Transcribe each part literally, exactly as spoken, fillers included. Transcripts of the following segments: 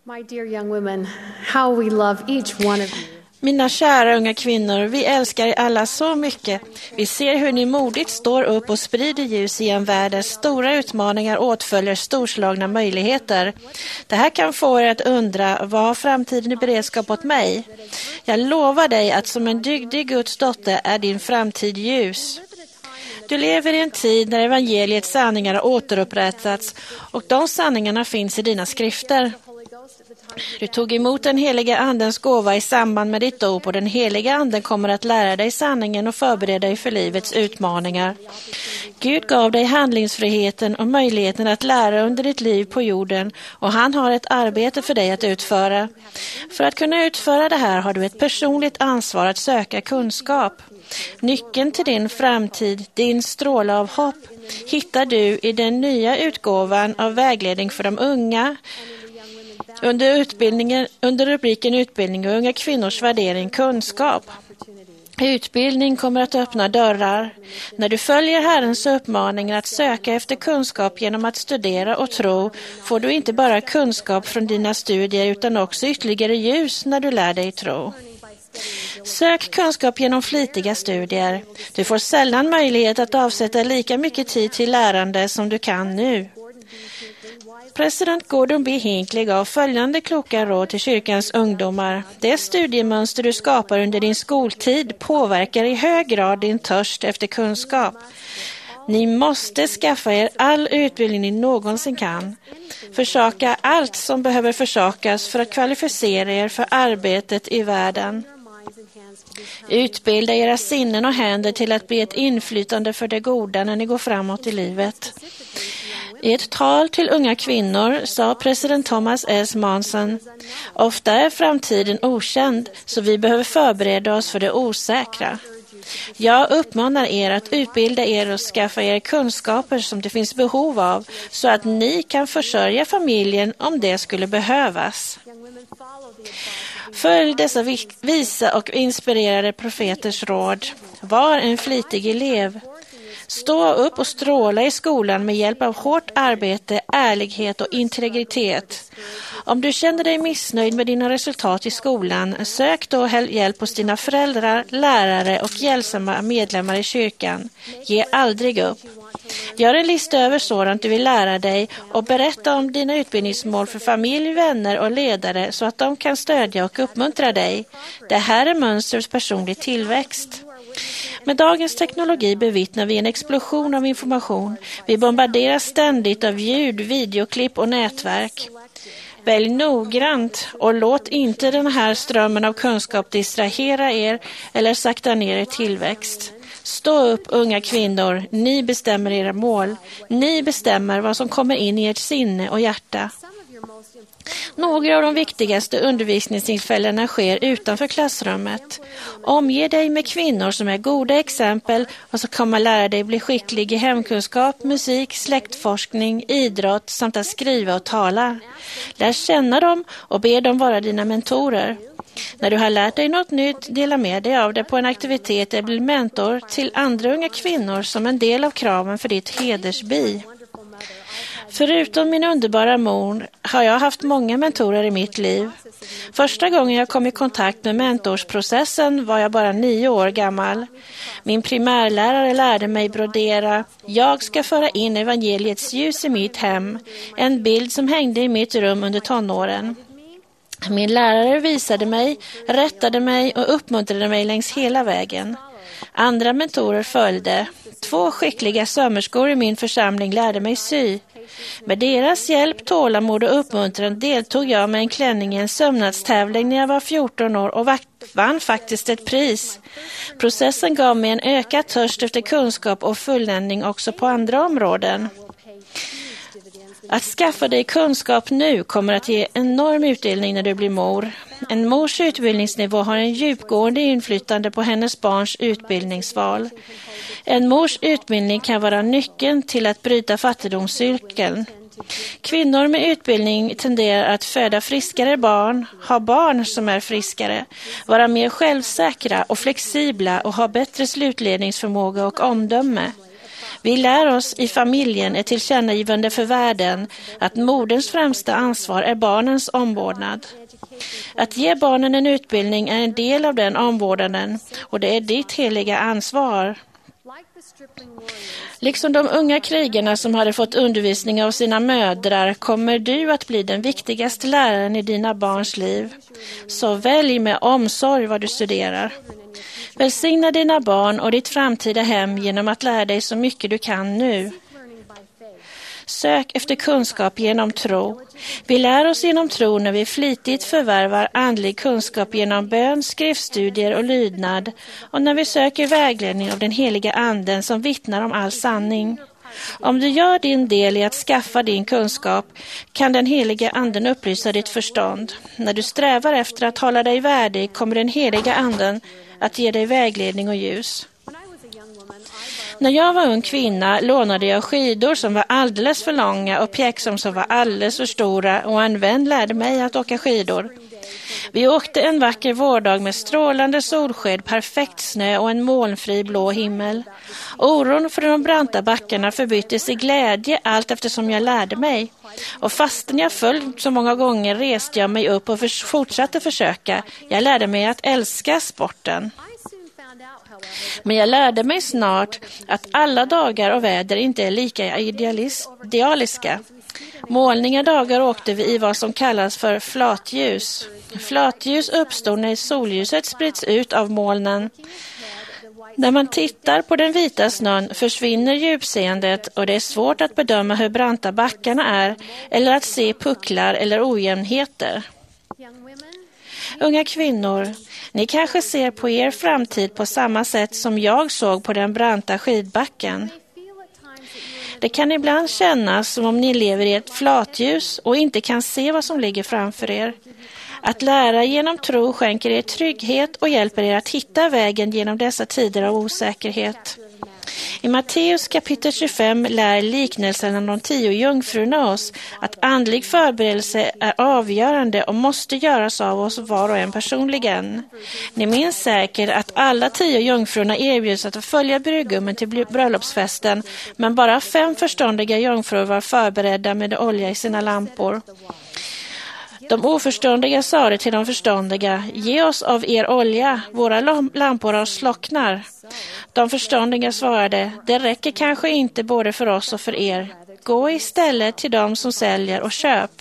My dear young women, how we love each one of you. Mina kära unga kvinnor, vi älskar er alla så mycket. Vi ser hur ni modigt står upp och sprider ljus i en värld där stora utmaningar åtföljer storslagna möjligheter. Det här kan få er att undra, vad har framtiden i beredskap åt mig? Jag lovar dig att som en dygdig Guds dotter är din framtid ljus. Du lever i en tid när evangeliets sanningar har återupprättats och de sanningarna finns i dina skrifter. Du tog emot den heliga andens gåva i samband med ditt dop och den heliga anden kommer att lära dig sanningen och förbereda dig för livets utmaningar. Gud gav dig handlingsfriheten och möjligheten att lära under ditt liv på jorden och han har ett arbete för dig att utföra. För att kunna utföra det här har du ett personligt ansvar att söka kunskap. Nyckeln till din framtid, din stråle av hopp, hittar du i den nya utgåvan av vägledning för de unga. Under, utbildningen, under rubriken Utbildning och unga kvinnors värdering kunskap. Utbildning kommer att öppna dörrar. När du följer Herrens uppmaning att söka efter kunskap genom att studera och tro får du inte bara kunskap från dina studier utan också ytterligare ljus när du lär dig tro. Sök kunskap genom flitiga studier. Du får sällan möjlighet att avsätta lika mycket tid till lärande som du kan nu. President Gordon B. Hinckley gav följande kloka råd till kyrkans ungdomar. Det studiemönster du skapar under din skoltid påverkar i hög grad din törst efter kunskap. Ni måste skaffa er all utbildning ni någonsin kan. Försaka allt som behöver försakas för att kvalificera er för arbetet i världen. Utbilda era sinnen och händer till att bli ett inflytande för det goda när ni går framåt i livet. I ett tal till unga kvinnor sa president Thomas S. Monson: ofta är framtiden okänd så vi behöver förbereda oss för det osäkra. Jag uppmanar er att utbilda er och skaffa er kunskaper som det finns behov av så att ni kan försörja familjen om det skulle behövas. Följ dessa visa och inspirerade profeters råd. Var en flitig elev. Stå upp och stråla i skolan med hjälp av hårt arbete, ärlighet och integritet. Om du känner dig missnöjd med dina resultat i skolan, sök då hjälp hos dina föräldrar, lärare och hjälpsamma medlemmar i kyrkan. Ge aldrig upp. Gör en lista över sådant du vill lära dig och berätta om dina utbildningsmål för familj, vänner och ledare så att de kan stödja och uppmuntra dig. Det här är mönsters personlig tillväxt. Med dagens teknologi bevittnar vi en explosion av information. Vi bombarderas ständigt av ljud, videoklipp och nätverk. Välj noggrant och låt inte den här strömmen av kunskap distrahera er eller sakta ner er tillväxt. Stå upp, unga kvinnor. Ni bestämmer era mål. Ni bestämmer vad som kommer in i ert sinne och hjärta. Några av de viktigaste undervisningstillfällena sker utanför klassrummet. Omge dig med kvinnor som är goda exempel och som kommer lära dig bli skicklig i hemkunskap, musik, släktforskning, idrott samt att skriva och tala. Lär känna dem och be dem vara dina mentorer. När du har lärt dig något nytt, dela med dig av det på en aktivitet eller bli mentor till andra unga kvinnor som en del av kraven för ditt hedersbi. Förutom min underbara mor har jag haft många mentorer i mitt liv. Första gången jag kom i kontakt med mentorsprocessen var jag bara nio år gammal. Min primärlärare lärde mig brodera. Jag ska föra in evangeliets ljus i mitt hem. En bild som hängde i mitt rum under tonåren. Min lärare visade mig, rättade mig och uppmuntrade mig längs hela vägen. Andra mentorer följde. Två skickliga sömmerskor i min församling lärde mig sy. Med deras hjälp, tålamod och uppmuntran deltog jag med en klänning i en sömnadstävling när jag var fjorton år och vann faktiskt ett pris. Processen gav mig en ökad törst efter kunskap och fulländning också på andra områden. Att skaffa dig kunskap nu kommer att ge enorm utdelning när du blir mor. En mors utbildningsnivå har en djupgående inflytande på hennes barns utbildningsval. En mors utbildning kan vara nyckeln till att bryta fattigdomscirkeln. Kvinnor med utbildning tenderar att föda friskare barn, ha barn som är friskare, vara mer självsäkra och flexibla och ha bättre slutledningsförmåga och omdöme. Vi lär oss i familjen ett tillkännagivande för världen att moderns främsta ansvar är barnens omvårdnad. Att ge barnen en utbildning är en del av den omvårdnaden och det är ditt heliga ansvar. Liksom de unga krigarna som hade fått undervisning av sina mödrar kommer du att bli den viktigaste läraren i dina barns liv. Så välj med omsorg vad du studerar. Välsigna dina barn och ditt framtida hem genom att lära dig så mycket du kan nu. Sök efter kunskap genom tro. Vi lär oss genom tro när vi flitigt förvärvar andlig kunskap genom bön, skriftstudier och lydnad och när vi söker vägledning av den heliga anden som vittnar om all sanning. Om du gör din del i att skaffa din kunskap kan den heliga anden upplysa ditt förstånd. När du strävar efter att hålla dig värdig kommer den heliga anden att ge dig vägledning och ljus. När jag var ung kvinna lånade jag skidor som var alldeles för långa och pjäxor som var alldeles för stora och en vän lärde mig att åka skidor. Vi åkte en vacker vårdag med strålande solsked, perfekt snö och en molnfri blå himmel. Oron för de branta backarna förbyttes i glädje allt eftersom jag lärde mig. Och fastän jag föll så många gånger reste jag mig upp och för- fortsatte försöka. Jag lärde mig att älska sporten. Men jag lärde mig snart att alla dagar och väder inte är lika idealis- idealiska. Molniga dagar åkte vi i vad som kallas för flatljus. Flatljus uppstår när solljuset sprids ut av molnen. När man tittar på den vita snön försvinner djupseendet och det är svårt att bedöma hur branta backarna är eller att se pucklar eller ojämnheter. Unga kvinnor, ni kanske ser på er framtid på samma sätt som jag såg på den branta skidbacken. Det kan ibland kännas som om ni lever i ett flatljus och inte kan se vad som ligger framför er. Att lära genom tro skänker er trygghet och hjälper er att hitta vägen genom dessa tider av osäkerhet. I Matteus kapitel tjugofem lär liknelsen om de tio jungfrurna oss att andlig förberedelse är avgörande och måste göras av oss var och en personligen. Ni minns säkert att alla tio jungfrurna erbjuds att följa brudgummen till bröllopsfesten, men bara fem förståndiga jungfrur var förberedda med olja i sina lampor. De oförståndiga sa till de förståndiga, ge oss av er olja, våra lampor har slocknar. De förståndiga svarade, det räcker kanske inte både för oss och för er. Gå istället till dem som säljer och köp.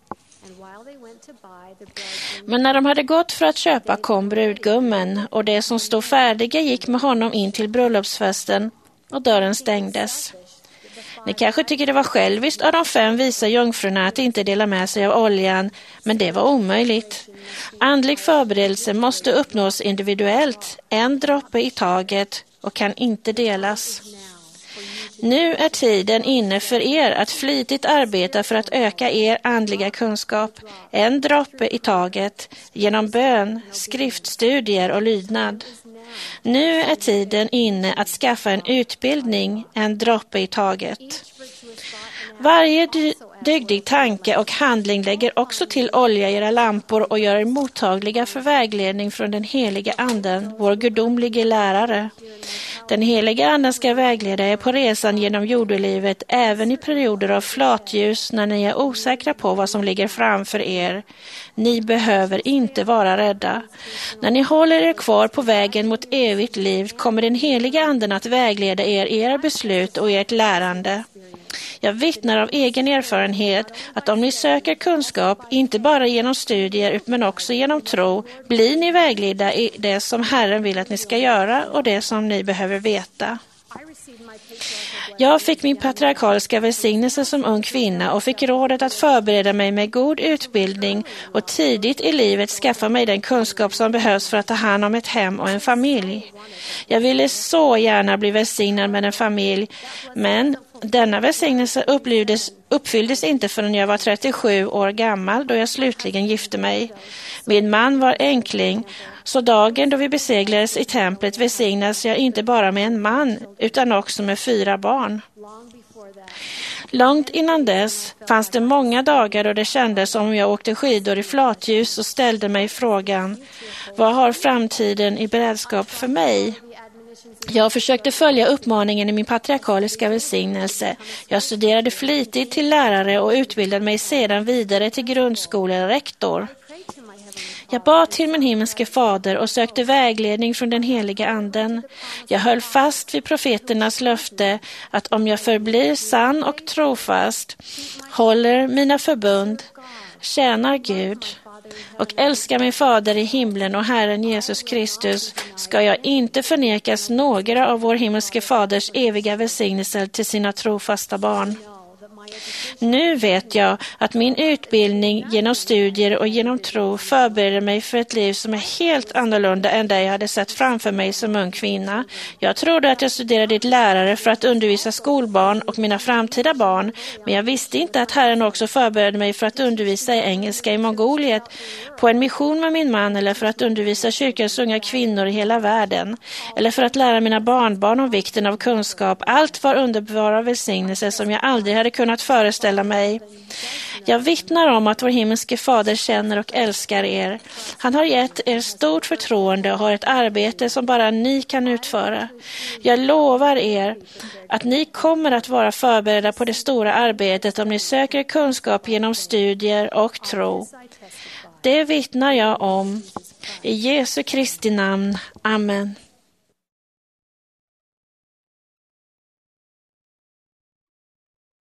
Men när de hade gått för att köpa kom brudgummen och det som stod färdiga gick med honom in till bröllopsfesten och dörren stängdes. Ni kanske tycker det var själviskt av de fem visa jungfrurna att inte dela med sig av oljan, men det var omöjligt. Andlig förberedelse måste uppnås individuellt, en droppe i taget och kan inte delas. Nu är tiden inne för er att flitigt arbeta för att öka er andliga kunskap, en droppe i taget, genom bön, skriftstudier och lydnad. Nu är tiden inne att skaffa en utbildning, en droppe i taget. Varje dygdig tanke och handling lägger också till olja i era lampor och gör er mottagliga för vägledning från den heliga anden, vår gudomlige lärare. Den heliga anden ska vägleda er på resan genom jordelivet även i perioder av flatljus när ni är osäkra på vad som ligger framför er. Ni behöver inte vara rädda. När ni håller er kvar på vägen mot evigt liv kommer den heliga anden att vägleda er i era beslut och ert lärande. Jag vittnar av egen erfarenhet att om ni söker kunskap, inte bara genom studier men också genom tro, blir ni vägledda i det som Herren vill att ni ska göra och det som ni behöver veta. Jag fick min patriarkaliska välsignelse som ung kvinna och fick rådet att förbereda mig med god utbildning och tidigt i livet skaffa mig den kunskap som behövs för att ta hand om ett hem och en familj. Jag ville så gärna bli välsignad med en familj, men denna välsignelse uppfylldes, uppfylldes inte förrän jag var trettiosju år gammal då jag slutligen gifte mig. Min man var enkling, så dagen då vi beseglades i templet välsignas jag inte bara med en man utan också med fyra barn. Långt innan dess fanns det många dagar då det kändes som om jag åkte skidor i flatljus och ställde mig frågan, vad har framtiden i beredskap för mig? Jag försökte följa uppmaningen i min patriarkaliska välsignelse. Jag studerade flitigt till lärare och utbildade mig sedan vidare till grundskolerektor. Jag bad till min himmelske fader och sökte vägledning från den heliga anden. Jag höll fast vid profeternas löfte att om jag förblir sann och trofast, håller mina förbund, tjänar Gud och älskar min fader i himlen och Herren Jesus Kristus, ska jag inte förnekas några av vår himmelske faders eviga välsignelser till sina trofasta barn. Nu vet jag att min utbildning genom studier och genom tro förbereder mig för ett liv som är helt annorlunda än det jag hade sett framför mig som ung kvinna. Jag trodde att jag studerade till lärare för att undervisa skolbarn och mina framtida barn, men jag visste inte att Herren också förberedde mig för att undervisa i engelska i Mongoliet, på en mission med min man, eller för att undervisa kyrkans unga kvinnor i hela världen, eller för att lära mina barnbarn om vikten av kunskap. Allt var underbara välsignelser som jag aldrig hade kunnat föreställa mig. Jag vittnar om att vår himmelske fader känner och älskar er. Han har gett er stort förtroende och har ett arbete som bara ni kan utföra. Jag lovar er att ni kommer att vara förberedda på det stora arbetet om ni söker kunskap genom studier och tro. Det vittnar jag om. I Jesu Kristi namn. Amen.